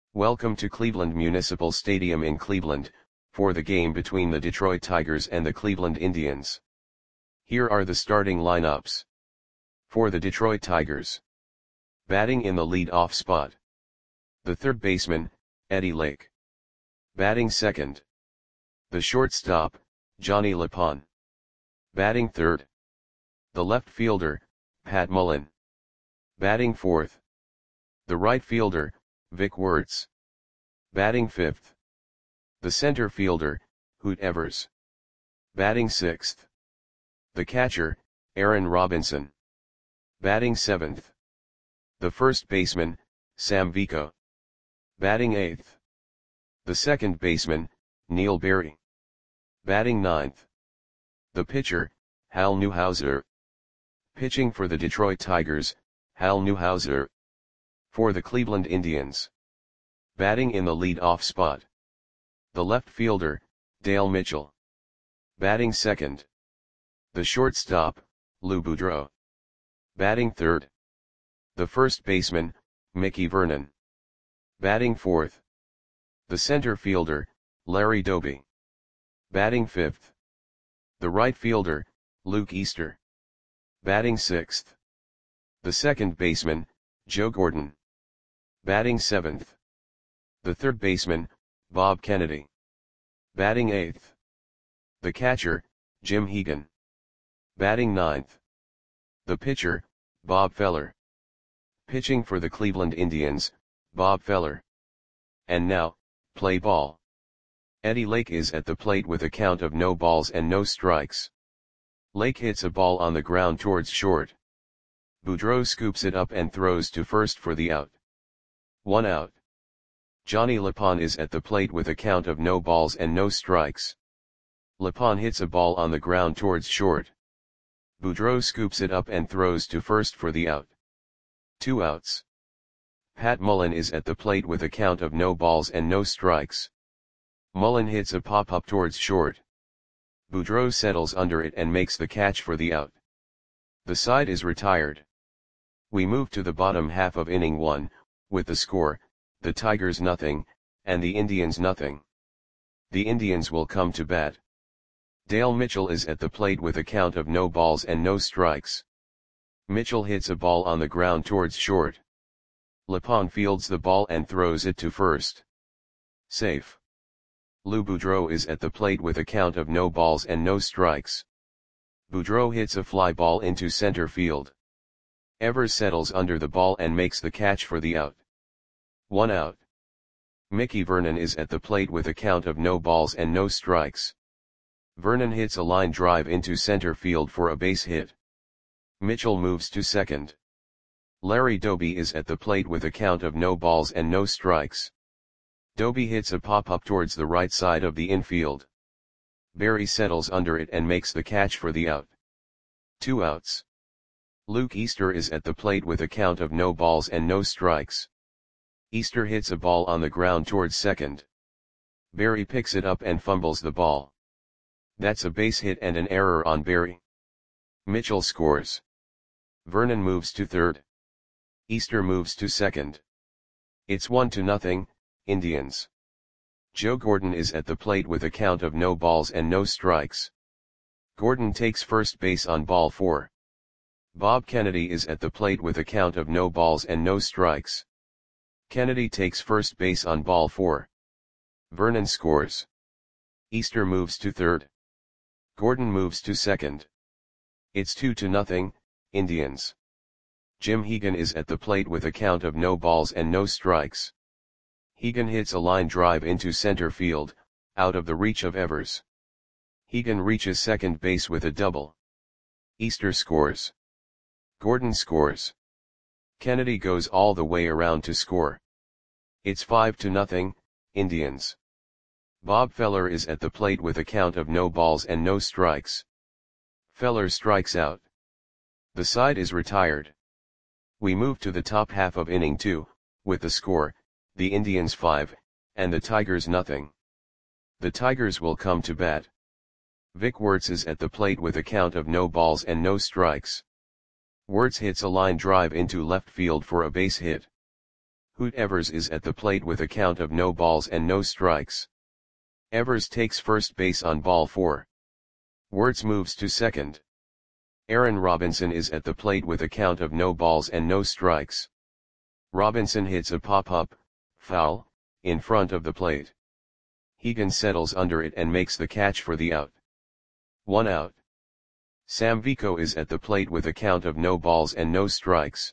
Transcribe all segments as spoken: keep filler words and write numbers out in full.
Welcome to Cleveland Municipal Stadium in Cleveland, for the game between the Detroit Tigers and the Cleveland Indians. Here are the starting lineups. For the Detroit Tigers. Batting in the lead-off spot. The third baseman, Eddie Lake. Batting second. The shortstop, Johnny LePon. Batting third. The left fielder, Pat Mullen. Batting fourth. The right fielder, Vic Wertz. Batting fifth. The center fielder, Hoot Evers. Batting sixth. The catcher, Aaron Robinson. Batting seventh. The first baseman, Sam Vico. Batting eighth. The second baseman, Neil Berry. Batting ninth. The pitcher, Hal Newhouser. Pitching for the Detroit Tigers, Hal Newhouser. For the Cleveland Indians. Batting in the lead-off spot. The left fielder, Dale Mitchell. Batting second. The shortstop, Lou Boudreau. Batting third. The first baseman, Mickey Vernon. Batting fourth. The center fielder, Larry Doby. Batting fifth. The right fielder, Luke Easter. Batting sixth. The second baseman, Joe Gordon. Batting seventh. The third baseman, Bob Kennedy. Batting eighth. The catcher, Jim Hegan. Batting ninth. The pitcher, Bob Feller. Pitching for the Cleveland Indians, Bob Feller. And now, play ball. Eddie Lake is at the plate with a count of no balls and no strikes. Lake hits a ball on the ground towards short. Boudreau scoops it up and throws to first for the out. One out. Johnny LePon is at the plate with a count of no balls and no strikes. LePon hits a ball on the ground towards short. Boudreau scoops it up and throws to first for the out. Two outs. Pat Mullen is at the plate with a count of no balls and no strikes. Mullen hits a pop-up towards short. Boudreau settles under it and makes the catch for the out. The side is retired. We move to the bottom half of inning one, with the score, the Tigers nothing, and the Indians nothing. The Indians will come to bat. Dale Mitchell is at the plate with a count of no balls and no strikes. Mitchell hits a ball on the ground towards short. LePon fields the ball and throws it to first. Safe. Lou Boudreau is at the plate with a count of no balls and no strikes. Boudreau hits a fly ball into center field. Evers settles under the ball and makes the catch for the out. One out. Mickey Vernon is at the plate with a count of no balls and no strikes. Vernon hits a line drive into center field for a base hit. Mitchell moves to second. Larry Doby is at the plate with a count of no balls and no strikes. Doby hits a pop-up towards the right side of the infield. Berry settles under it and makes the catch for the out. Two outs. Luke Easter is at the plate with a count of no balls and no strikes. Easter hits a ball on the ground towards second. Berry picks it up and fumbles the ball. That's a base hit and an error on Berry. Mitchell scores. Vernon moves to third. Easter moves to second. It's one to nothing, Indians. Joe Gordon is at the plate with a count of no balls and no strikes. Gordon takes first base on ball four. Bob Kennedy is at the plate with a count of no balls and no strikes. Kennedy takes first base on ball four. Vernon scores. Easter moves to third. Gordon moves to second. It's two to nothing, Indians. Jim Hegan is at the plate with a count of no balls and no strikes. Hegan hits a line drive into center field, out of the reach of Evers. Hegan reaches second base with a double. Easter scores. Gordon scores. Kennedy goes all the way around to score. It's five to nothing, Indians. Bob Feller is at the plate with a count of no balls and no strikes. Feller strikes out. The side is retired. We move to the top half of inning two, with the score, the Indians five, and the Tigers nothing. The Tigers will come to bat. Vic Wertz is at the plate with a count of no balls and no strikes. Wertz hits a line drive into left field for a base hit. Hoot Evers is at the plate with a count of no balls and no strikes. Evers takes first base on ball four. Wertz moves to second. Aaron Robinson is at the plate with a count of no balls and no strikes. Robinson hits a pop-up, foul, in front of the plate. Hegan settles under it and makes the catch for the out. One out. Sam Vico is at the plate with a count of no balls and no strikes.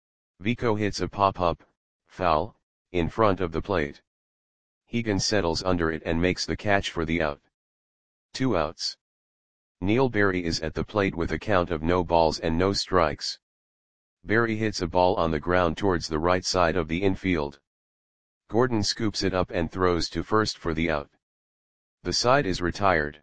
Vico hits a pop-up, foul, in front of the plate. Hegan settles under it and makes the catch for the out. Two outs. Neil Berry is at the plate with a count of no balls and no strikes. Berry hits a ball on the ground towards the right side of the infield. Gordon scoops it up and throws to first for the out. The side is retired.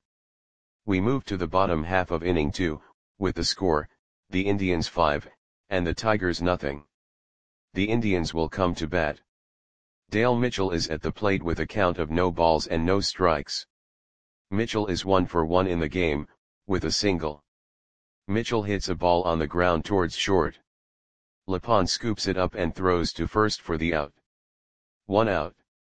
We move to the bottom half of inning two, with the score, the Indians five, and the Tigers nothing. The Indians will come to bat. Dale Mitchell is at the plate with a count of no balls and no strikes. Mitchell is one for one in the game, with a single. Mitchell hits a ball on the ground towards short. Lepond scoops it up and throws to first for the out. One out.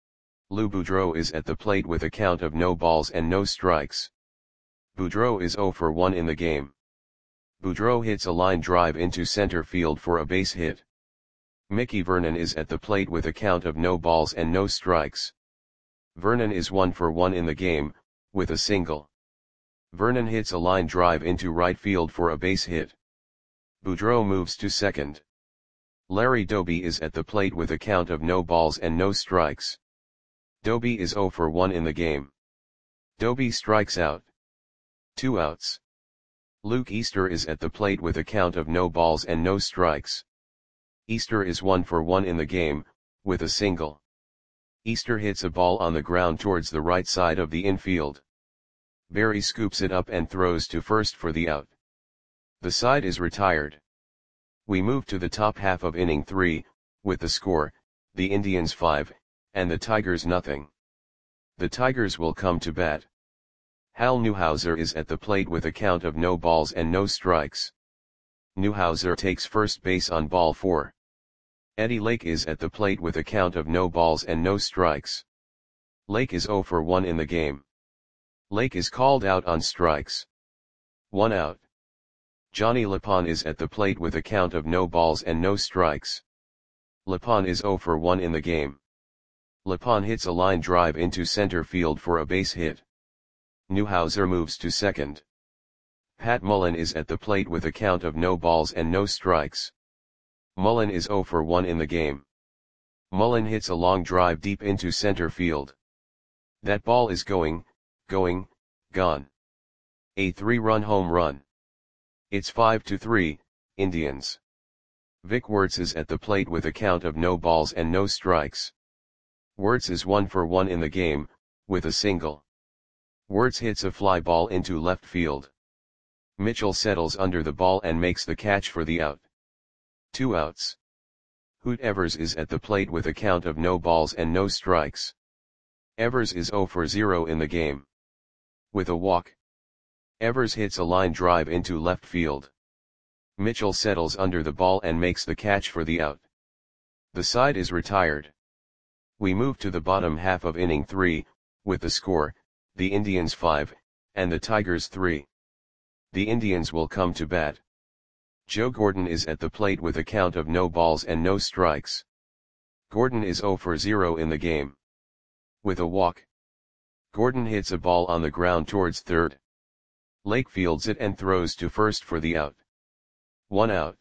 Lou Boudreau is at the plate with a count of no balls and no strikes. Boudreau is zero for one in the game. Boudreau hits a line drive into center field for a base hit. Mickey Vernon is at the plate with a count of no balls and no strikes. Vernon is one for one in the game, with a single. Vernon hits a line drive into right field for a base hit. Boudreau moves to second. Larry Doby is at the plate with a count of no balls and no strikes. Doby is zero for one in the game. Doby strikes out. Two outs. Luke Easter is at the plate with a count of no balls and no strikes. Easter is one for one in the game, with a single. Easter hits a ball on the ground towards the right side of the infield. Berry scoops it up and throws to first for the out. The side is retired. We move to the top half of inning three, with the score, the Indians five, and the Tigers nothing. The Tigers will come to bat. Hal Newhouser is at the plate with a count of no balls and no strikes. Newhouser takes first base on ball four. Eddie Lake is at the plate with a count of no balls and no strikes. Lake is zero for one in the game. Lake is called out on strikes. One out. Johnny Lepond is at the plate with a count of no balls and no strikes. Lepond is zero for one in the game. Lepond hits a line drive into center field for a base hit. Newhouser moves to second. Pat Mullen is at the plate with a count of no balls and no strikes. Mullen is zero for one in the game. Mullen hits a long drive deep into center field. That ball is going, going, gone. A three-run home run. It's five to three, Indians. Vic Wertz is at the plate with a count of no balls and no strikes. Wertz is one for one in the game, with a single. Wertz hits a fly ball into left field. Mitchell settles under the ball and makes the catch for the out. Two outs. Hoot Evers is at the plate with a count of no balls and no strikes. Evers is zero for zero in the game. With a walk. Evers hits a line drive into left field. Mitchell settles under the ball and makes the catch for the out. The side is retired. We move to the bottom half of inning three, with the score, the Indians five, and the Tigers three. The Indians will come to bat. Joe Gordon is at the plate with a count of no balls and no strikes. Gordon is zero for zero in the game. With a walk. Gordon hits a ball on the ground towards third. Lake fields it and throws to first for the out. One out.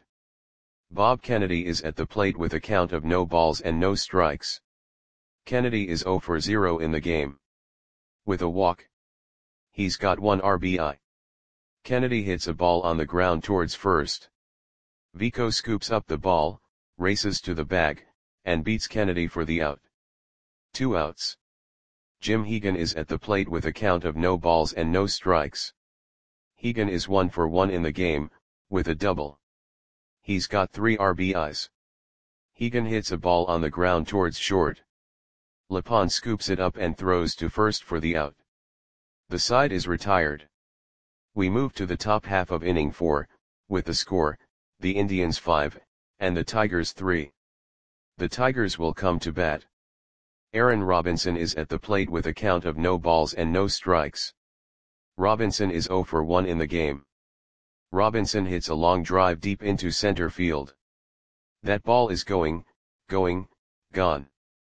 Bob Kennedy is at the plate with a count of no balls and no strikes. Kennedy is zero for zero in the game. With a walk. He's got one R B I. Kennedy hits a ball on the ground towards first. Vico scoops up the ball, races to the bag, and beats Kennedy for the out. Two outs. Jim Hegan is at the plate with a count of no balls and no strikes. Hegan is one for one in the game, with a double. He's got three R B Is. Hegan hits a ball on the ground towards short. Lepond scoops it up and throws to first for the out. The side is retired. We move to the top half of inning four, with the score, the Indians five, and the Tigers three. The Tigers will come to bat. Aaron Robinson is at the plate with a count of no balls and no strikes. Robinson is zero for one in the game. Robinson hits a long drive deep into center field. That ball is going, going, gone.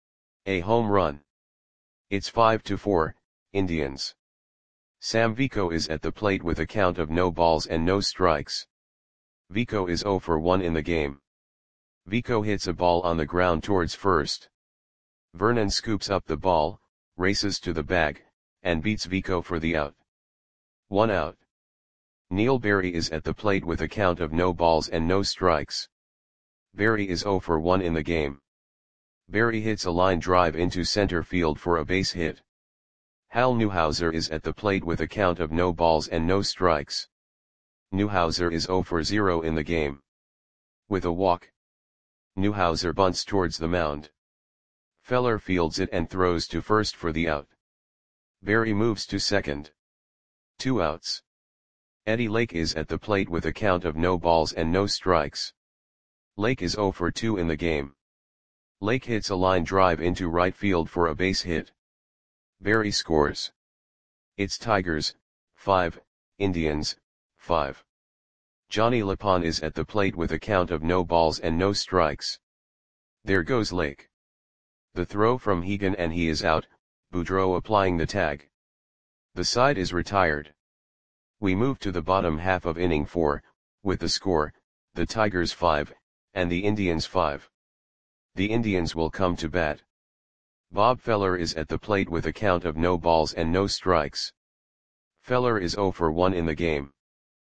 A home run. It's five to four, Indians. Sam Vico is at the plate with a count of no balls and no strikes. Vico is zero for one in the game. Vico hits a ball on the ground towards first. Vernon scoops up the ball, races to the bag, and beats Vico for the out. One out. Neil Berry is at the plate with a count of no balls and no strikes. Berry is zero for one in the game. Berry hits a line drive into center field for a base hit. Hal Newhouser is at the plate with a count of no balls and no strikes. Newhouser is zero for zero in the game. With a walk, Newhouser bunts towards the mound. Feller fields it and throws to first for the out. Berry moves to second. Two outs. Eddie Lake is at the plate with a count of no balls and no strikes. Lake is zero for two in the game. Lake hits a line drive into right field for a base hit. Berry scores. It's Tigers, five, Indians, five. Johnny LaPon is at the plate with a count of no balls and no strikes. There goes Lake. The throw from Hegan and he is out, Boudreau applying the tag. The side is retired. We move to the bottom half of inning four, with the score, the Tigers five, and the Indians five. The Indians will come to bat. Bob Feller is at the plate with a count of no balls and no strikes. Feller is zero for one in the game.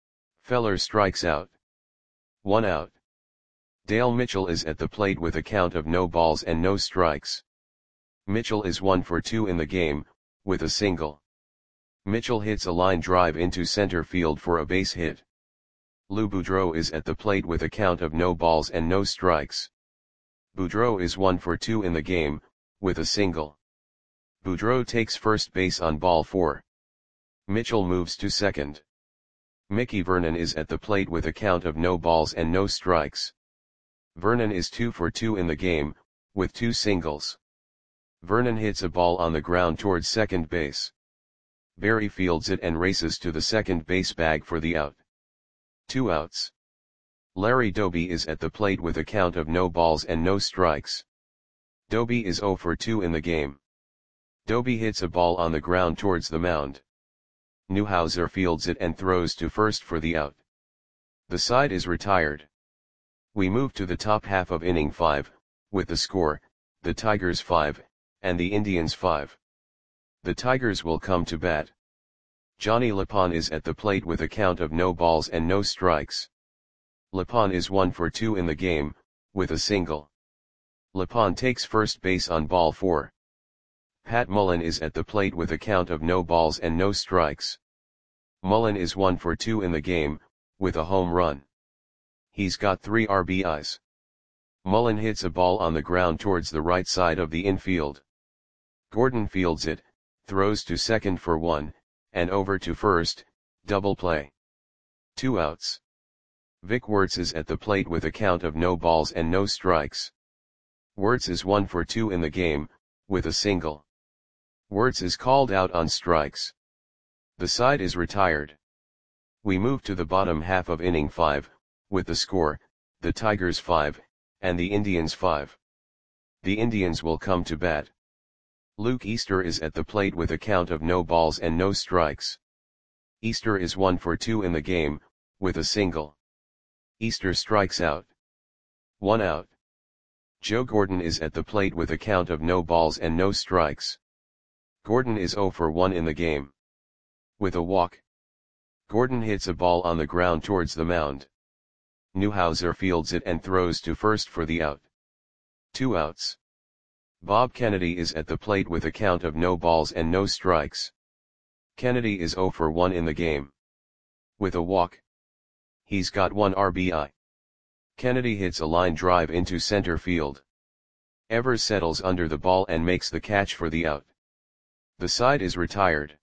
Feller strikes out. One out. Dale Mitchell is at the plate with a count of no balls and no strikes. Mitchell is one for two in the game, with a single. Mitchell hits a line drive into center field for a base hit. Lou Boudreau is at the plate with a count of no balls and no strikes. Boudreau is one for two in the game, with a single. Boudreau takes first base on ball four. Mitchell moves to second. Mickey Vernon is at the plate with a count of no balls and no strikes. Vernon is two for two in the game, with two singles. Vernon hits a ball on the ground towards second base. Berry fields it and races to the second base bag for the out. Two outs. Larry Doby is at the plate with a count of no balls and no strikes. Doby is zero for two in the game. Doby hits a ball on the ground towards the mound. Newhouser fields it and throws to first for the out. The side is retired. We move to the top half of inning five, with the score, the Tigers five, and the Indians five. The Tigers will come to bat. Johnny LaPon is at the plate with a count of no balls and no strikes. LaPon is one for two in the game, with a single. LaPon takes first base on ball four. Pat Mullen is at the plate with a count of no balls and no strikes. Mullen is one for two in the game, with a home run. He's got three R B Is. Mullen hits a ball on the ground towards the right side of the infield. Gordon fields it, throws to second for one, and over to first, double play. Two outs. Vic Wertz is at the plate with a count of no balls and no strikes. Wertz is one for two in the game, with a single. Wertz is called out on strikes. The side is retired. We move to the bottom half of inning five, with the score, the Tigers five, and the Indians five. The Indians will come to bat. Luke Easter is at the plate with a count of no balls and no strikes. Easter is one for two in the game, with a single. Easter strikes out. One out. Joe Gordon is at the plate with a count of no balls and no strikes. Gordon is zero for one in the game. With a walk, Gordon hits a ball on the ground towards the mound. Newhouser fields it and throws to first for the out. Two outs. Bob Kennedy is at the plate with a count of no balls and no strikes. Kennedy is zero for one in the game. With a walk, he's got one R B I. Kennedy hits a line drive into center field. Evers settles under the ball and makes the catch for the out. The side is retired.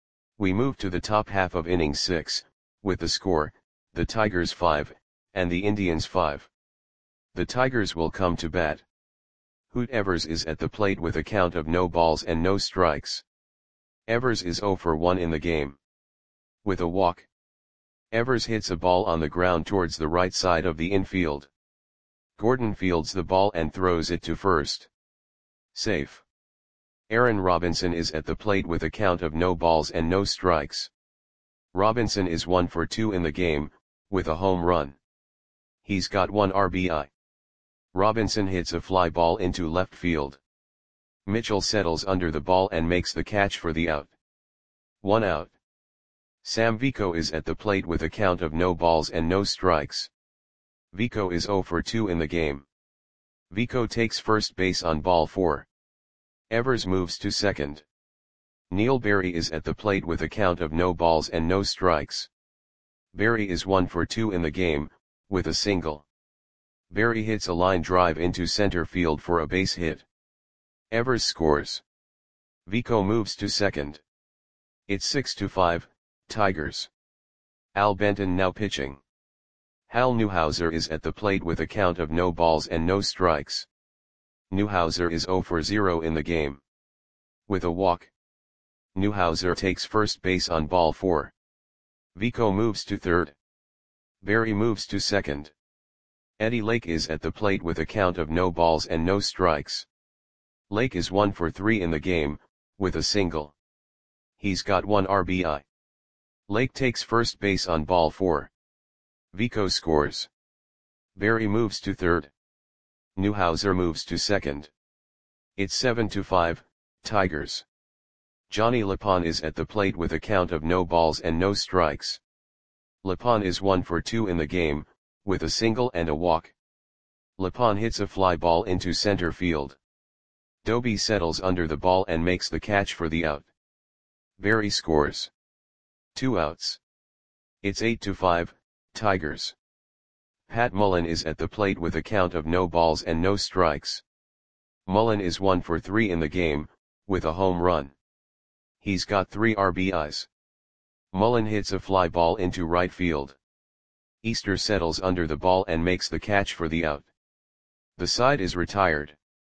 We move to the top half of inning six, with the score, the Tigers five, and the Indians five. The Tigers will come to bat. Hoot Evers is at the plate with a count of no balls and no strikes. Evers is zero for one in the game. With a walk, Evers hits a ball on the ground towards the right side of the infield. Gordon fields the ball and throws it to first. Safe. Aaron Robinson is at the plate with a count of no balls and no strikes. Robinson is one for two in the game, with a home run. He's got one R B I. Robinson hits a fly ball into left field. Mitchell settles under the ball and makes the catch for the out. One out. Sam Vico is at the plate with a count of no balls and no strikes. Vico is zero for two in the game. Vico takes first base on ball four. Evers moves to second. Neil Berry is at the plate with a count of no balls and no strikes. Berry is one for two in the game, with a single. Berry hits a line drive into center field for a base hit. Evers scores. Vico moves to second. It's six to five, Tigers. Al Benton now pitching. Hal Newhouser is at the plate with a count of no balls and no strikes. Newhouser is zero for zero in the game. With a walk, Newhouser takes first base on ball four. Vico moves to third. Berry moves to second. Eddie Lake is at the plate with a count of no balls and no strikes. Lake is one for three in the game, with a single. He's got one R B I. Lake takes first base on ball four. Vico scores. Berry moves to third. Newhouser moves to second. It's seven to five, Tigers. Johnny Lapon is at the plate with a count of no balls and no strikes. Lapon is one for two in the game, with a single and a walk. Lapon hits a fly ball into center field. Doby settles under the ball and makes the catch for the out. Berry scores. Two outs. It's eight to five, Tigers. Pat Mullen is at the plate with a count of no balls and no strikes. Mullen is one for three in the game, with a home run. He's got three R B Is. Mullen hits a fly ball into right field. Easter settles under the ball and makes the catch for the out. The side is retired.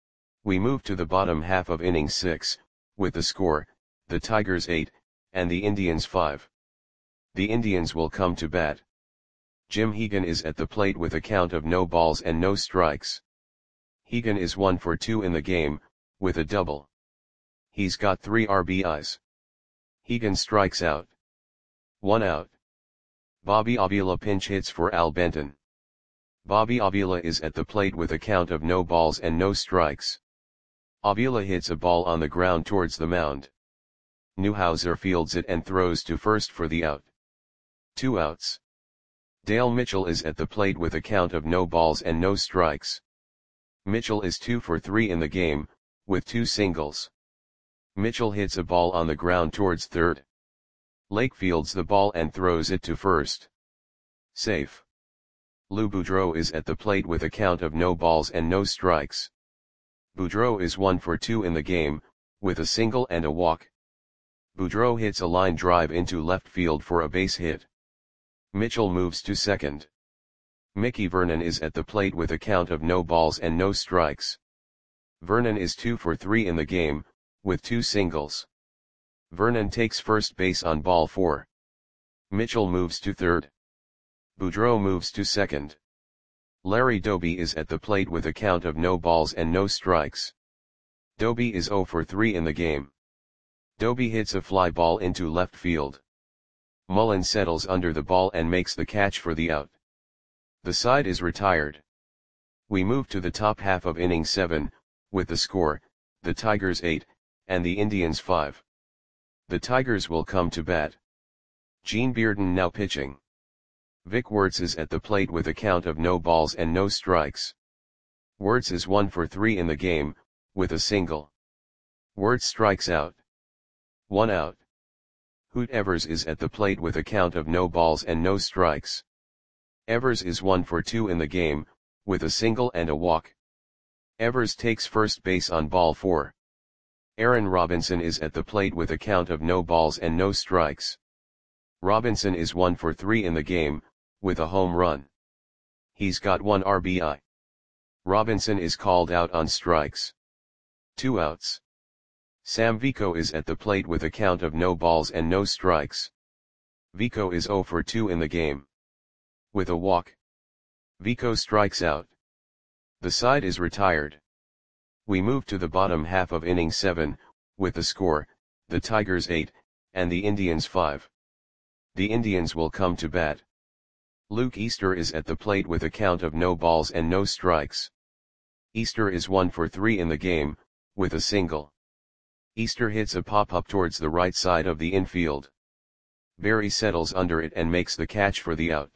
We move to the bottom half of inning six, with the score, the Tigers eight, and the Indians five. The Indians will come to bat. Jim Hegan is at the plate with a count of no balls and no strikes. Hegan is one for two in the game, with a double. He's got three R B Is. Hegan strikes out. One out. Bobby Avila pinch hits for Al Benton. Bobby Avila is at the plate with a count of no balls and no strikes. Avila hits a ball on the ground towards the mound. Newhouser fields it and throws to first for the out. Two outs. Dale Mitchell is at the plate with a count of no balls and no strikes. Mitchell is two for three in the game, with two singles. Mitchell hits a ball on the ground towards third. Lake fields the ball and throws it to first. Safe. Lou Boudreau is at the plate with a count of no balls and no strikes. Boudreau is one for two in the game, with a single and a walk. Boudreau hits a line drive into left field for a base hit. Mitchell moves to second. Mickey Vernon is at the plate with a count of no balls and no strikes. Vernon is two for three in the game, with two singles. Vernon takes first base on ball four. Mitchell moves to third. Boudreau moves to second. Larry Doby is at the plate with a count of no balls and no strikes. Doby is zero for three in the game. Doby hits a fly ball into left field. Mullen settles under the ball and makes the catch for the out. The side is retired. We move to the top half of inning seven, with the score, the Tigers eight, and the Indians five. The Tigers will come to bat. Gene Bearden now pitching. Vic Wertz is at the plate with a count of no balls and no strikes. Wertz is one for three in the game, with a single. Wertz strikes out. One out. Hoot Evers is at the plate with a count of no balls and no strikes. Evers is one for two in the game, with a single and a walk. Evers takes first base on ball four. Aaron Robinson is at the plate with a count of no balls and no strikes. Robinson is one for three in the game, with a home run. He's got one R B I. Robinson is called out on strikes. Two outs. Sam Vico is at the plate with a count of no balls and no strikes. Vico is zero for two in the game. With a walk, Vico strikes out. The side is retired. We move to the bottom half of inning seven, with the score, the Tigers eight, and the Indians five. The Indians will come to bat. Luke Easter is at the plate with a count of no balls and no strikes. Easter is one for three in the game, with a single. Easter hits a pop-up towards the right side of the infield. Berry settles under it and makes the catch for the out.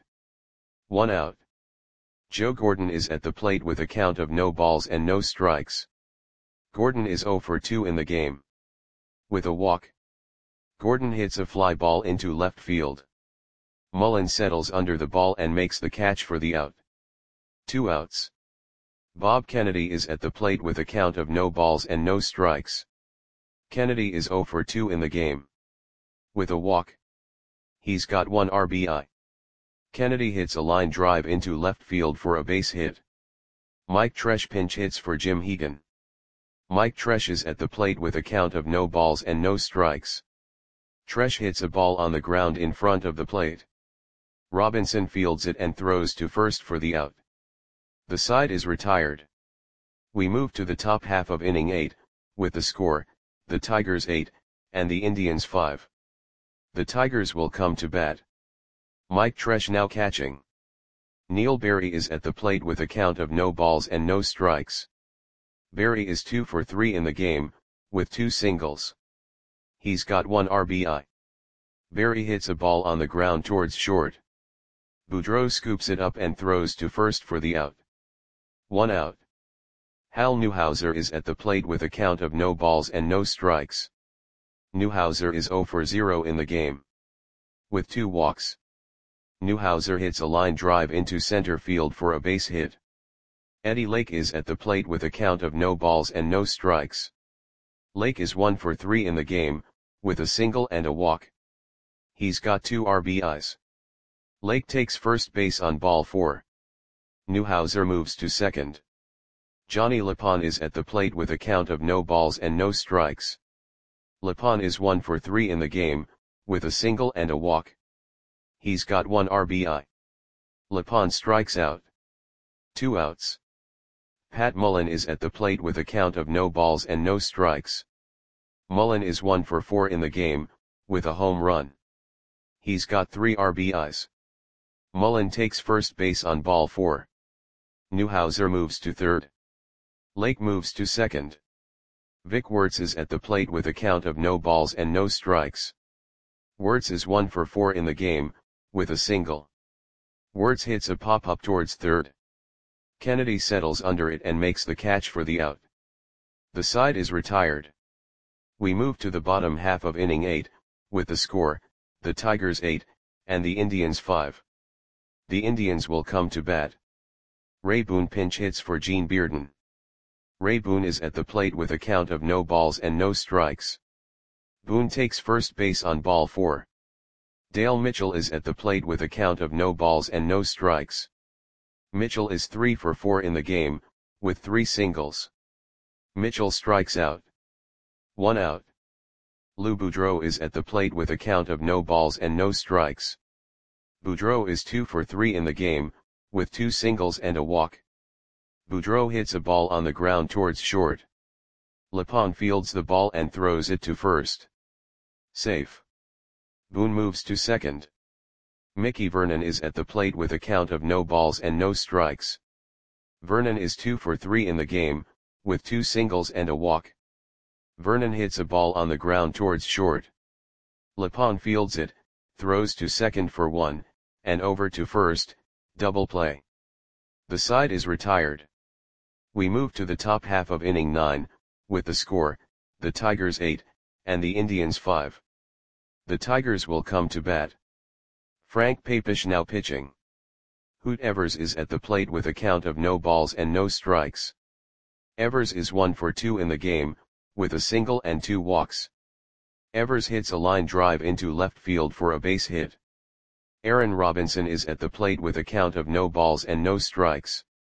One out. Joe Gordon is at the plate with a count of no balls and no strikes. Gordon is zero for two in the game. With a walk, Gordon hits a fly ball into left field. Mullen settles under the ball and makes the catch for the out. Two outs. Bob Kennedy is at the plate with a count of no balls and no strikes. Kennedy is zero for two in the game. With a walk, he's got one R B I. Kennedy hits a line drive into left field for a base hit. Mike Tresh pinch hits for Jim Hegan. Mike Tresh is at the plate with a count of no balls and no strikes. Tresh hits a ball on the ground in front of the plate. Robinson fields it and throws to first for the out. The side is retired. We move to the top half of inning eight, with the score, the Tigers eight, and the Indians five. The Tigers will come to bat. Mike Tresh now catching. Neil Berry is at the plate with a count of no balls and no strikes. Berry is two for three in the game, with two singles. He's got one R B I. Berry hits a ball on the ground towards short. Boudreau scoops it up and throws to first for the out. One out. Hal Newhouser is at the plate with a count of no balls and no strikes. Newhouser is zero for zero in the game. With two walks, Newhouser hits a line drive into center field for a base hit. Eddie Lake is at the plate with a count of no balls and no strikes. Lake is one for three in the game, with a single and a walk. He's got two R B Is. Lake takes first base on ball four. Newhouser moves to second. Johnny Lapon is at the plate with a count of no balls and no strikes. Lapon is one for three in the game, with a single and a walk. He's got one R B I. Lapon strikes out. Two outs. Pat Mullen is at the plate with a count of no balls and no strikes. Mullen is one for four in the game, with a home run. He's got three R B Is. Mullen takes first base on ball four. Newhouser moves to third. Lake moves to second. Vic Wertz is at the plate with a count of no balls and no strikes. Wertz is one for four in the game, with a single. Wertz hits a pop-up towards third. Kennedy settles under it and makes the catch for the out. The side is retired. We move to the bottom half of inning eight, with the score, the Tigers eight, and the Indians five. The Indians will come to bat. Ray Boone pinch hits for Gene Bearden. Ray Boone is at the plate with a count of no balls and no strikes. Boone takes first base on ball four. Dale Mitchell is at the plate with a count of no balls and no strikes. Mitchell is three for four in the game, with three singles. Mitchell strikes out. One out. Lou Boudreau is at the plate with a count of no balls and no strikes. Boudreau is two for three in the game, with two singles and a walk. Boudreau hits a ball on the ground towards short. Lapon fields the ball and throws it to first. Safe. Boone moves to second. Mickey Vernon is at the plate with a count of no balls and no strikes. Vernon is two for three in the game, with two singles and a walk. Vernon hits a ball on the ground towards short. Lapon fields it, throws to second for one, and over to first, double play. The side is retired. We move to the top half of inning nine, with the score, the Tigers eight, and the Indians five. The Tigers will come to bat. Frank Papish now pitching. Hoot Evers is at the plate with a count of no balls and no strikes. Evers is one for two in the game, with a single and two walks. Evers hits a line drive into left field for a base hit. Aaron Robinson is at the plate with a count of no balls and no strikes.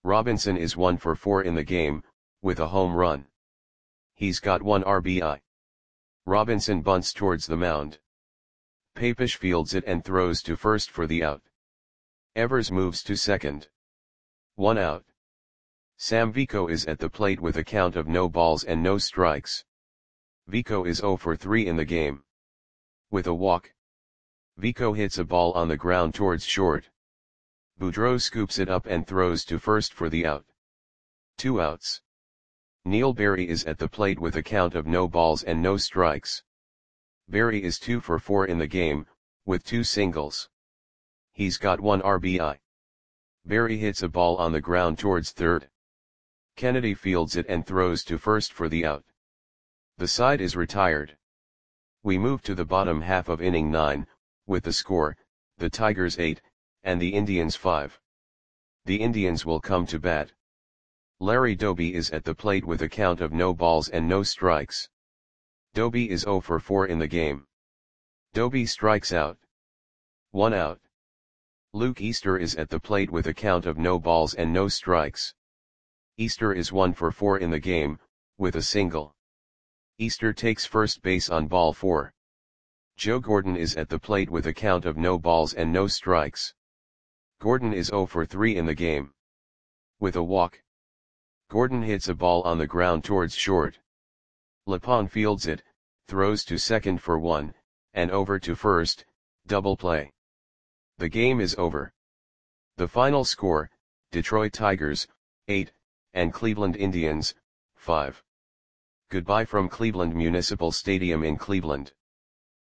Robinson is one for four in the game, with a home run. He's got one R B I. Robinson bunts towards the mound. Papish fields it and throws to first for the out. Evers moves to second. One out. Sam Vico is at the plate with a count of no balls and no strikes. Vico is zero for three in the game. With a walk. Vico hits a ball on the ground towards short. Boudreau scoops it up and throws to first for the out. Two outs. Neil Berry is at the plate with a count of no balls and no strikes. Berry is two for four in the game, with two singles. He's got one R B I. Berry hits a ball on the ground towards third. Kennedy fields it and throws to first for the out. The side is retired. We move to the bottom half of inning nine, with the score, the Tigers eight, and the Indians five. The Indians will come to bat. Larry Doby is at the plate with a count of no balls and no strikes. Doby is zero for four in the game. Doby strikes out. One out. Luke Easter is at the plate with a count of no balls and no strikes. Easter is one for four in the game, with a single. Easter takes first base on ball four. Joe Gordon is at the plate with a count of no balls and no strikes. Gordon is zero for three in the game. With a walk. Gordon hits a ball on the ground towards short. Lapon fields it, throws to second for one, and over to first, double play. The game is over. The final score, Detroit Tigers, eight, and Cleveland Indians, five. Goodbye from Cleveland Municipal Stadium in Cleveland.